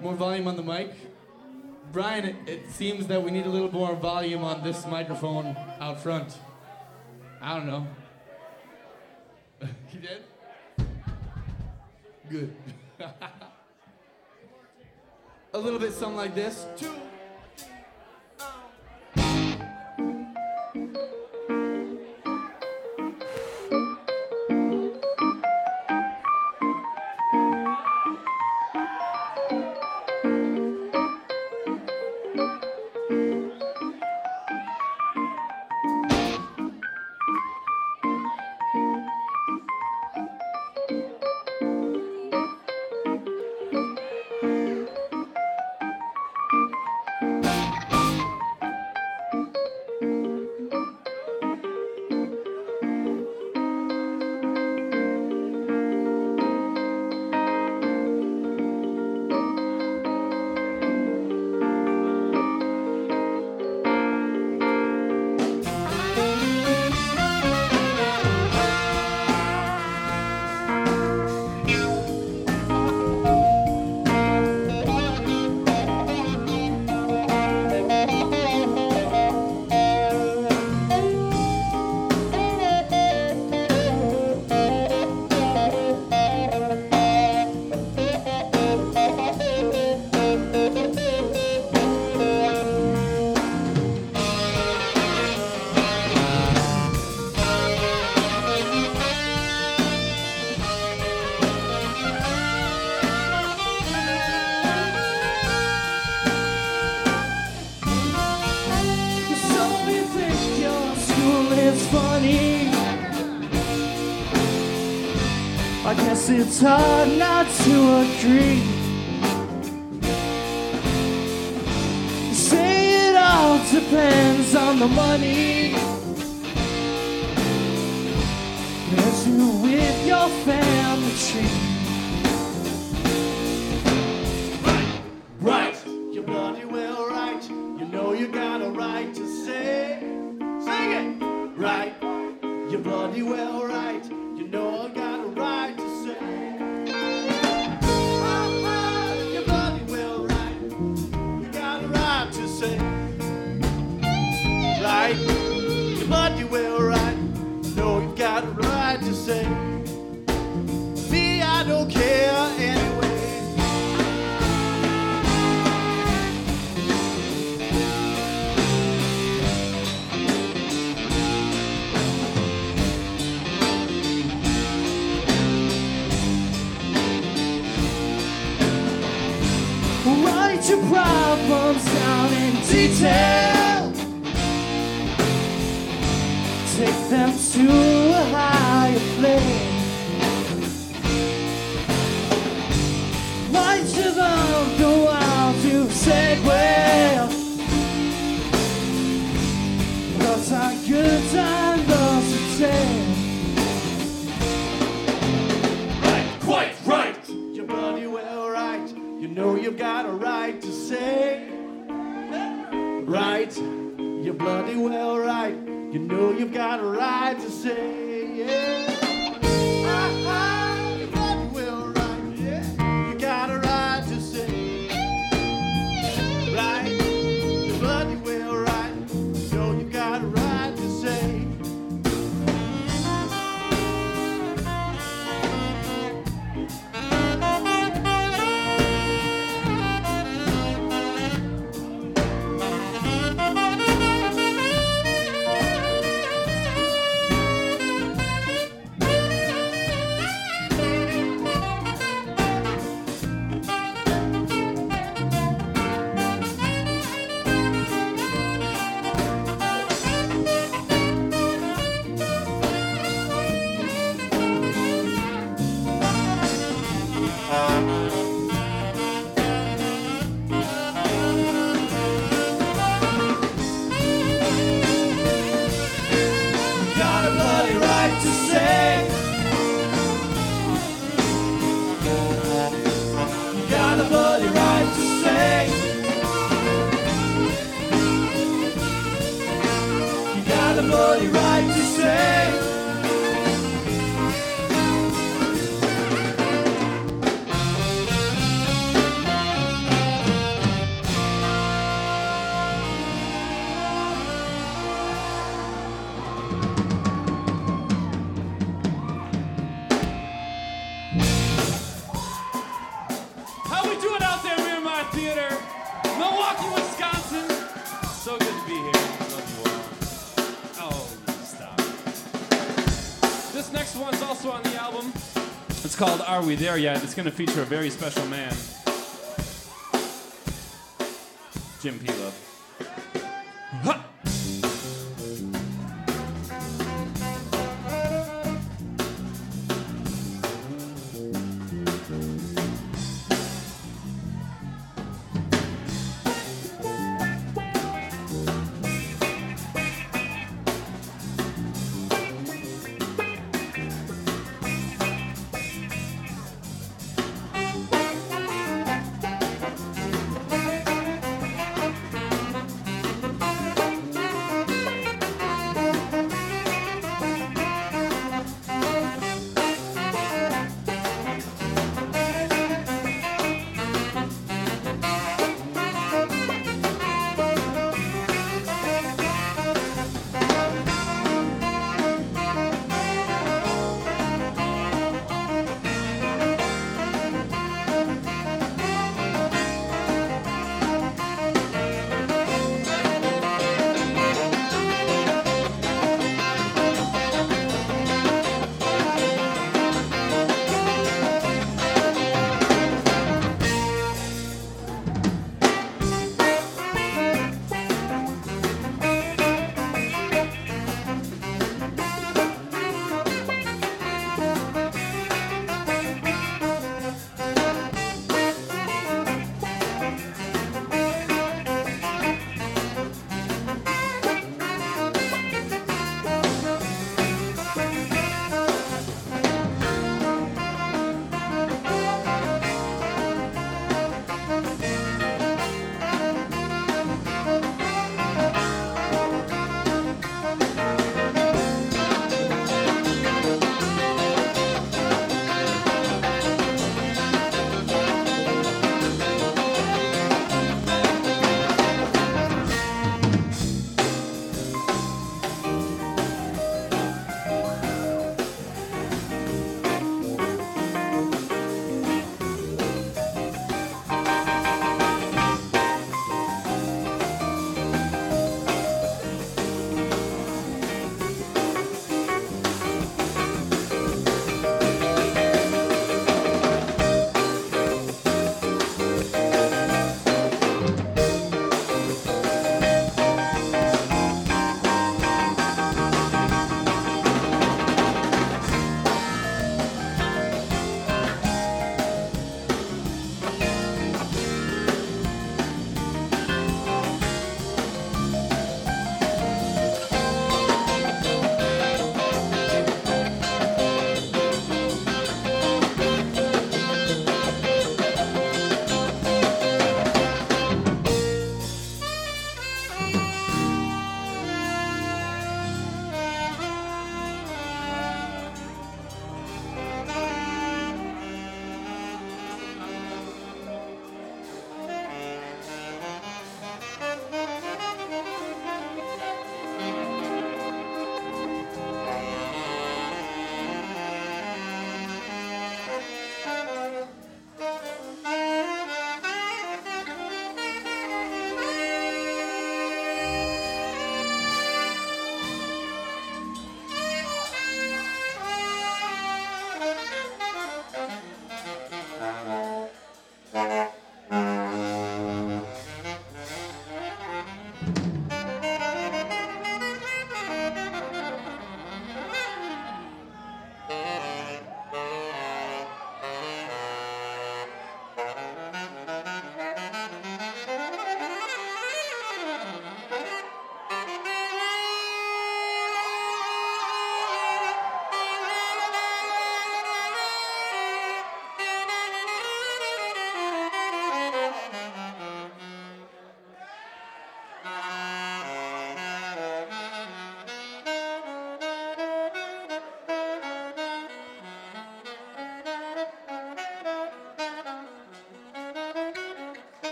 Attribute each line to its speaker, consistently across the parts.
Speaker 1: More volume on the mic. Brian, it seems that we need a little more volume on this microphone out front. I don't know. You did? Good. A little bit something like this. 2.
Speaker 2: I guess it's hard not to agree. You say it all depends on the money. As you with your family tree.
Speaker 3: Right, you're bloody well right. You know you got a right to say. Sing it! Right, you're bloody well right. You know I got a right to say. You're bloody well right. You got a right to say. Right, you're bloody well right. You know you got a right to say. Me, I don't care anyway.
Speaker 2: Write your problems down in detail. Take them to a higher plane. Write to them the while you said well. Those are good times, those are sad.
Speaker 3: Right, quite right. You're bloody well right. You know you've got a right to say. Right, you're bloody well right. You know you've got a right to say. Yeah. You're bloody well right. Yeah. You got a right to say. Right, you're bloody well right. You know you've got a right to say. Got a bloody right to say. Got a bloody right to say. You got a bloody right to say.
Speaker 4: you doing out there, Miramar Theater? Milwaukee, Wisconsin. So good to be here. Love you all. Oh, stop. This next one's also on the album. It's called Are We There Yet? It's going to feature a very special man, Jim P-Love. Ha!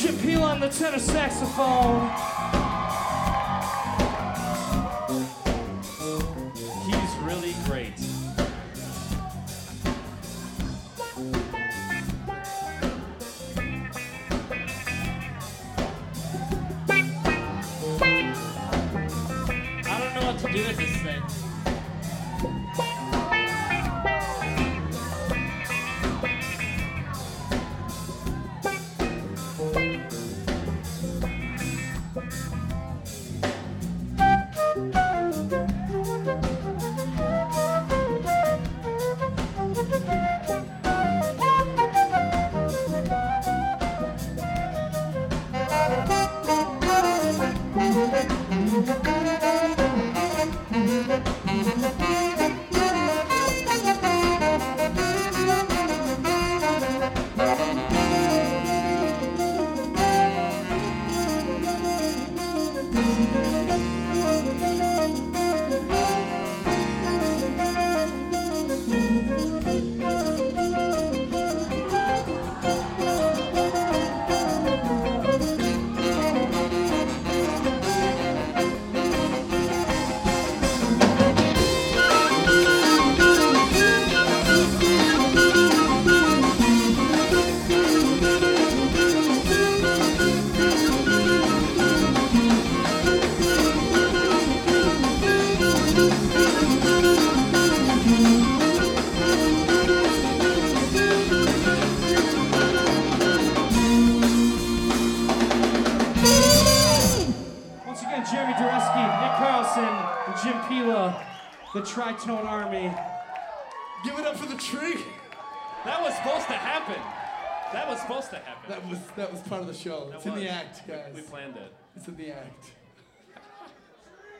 Speaker 2: Jim Peel on the tenor saxophone.
Speaker 4: He's really great.
Speaker 2: I don't know what to do with this thing. Jeremy Dureski, Nick Carlson, and Jim Pila, the Tritone Army.
Speaker 1: Give it up for the tree.
Speaker 4: That was supposed to happen. That was supposed to happen.
Speaker 1: That was part of the show. It's in the act, guys.
Speaker 4: We planned it.
Speaker 1: It's in the act.